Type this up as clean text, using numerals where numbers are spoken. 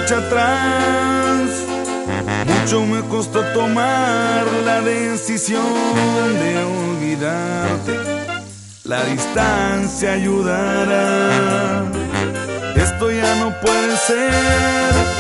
marcha atrás. Mucho me costó tomar la decisión de olvidarte. La distancia ayudará. Esto ya no puede ser.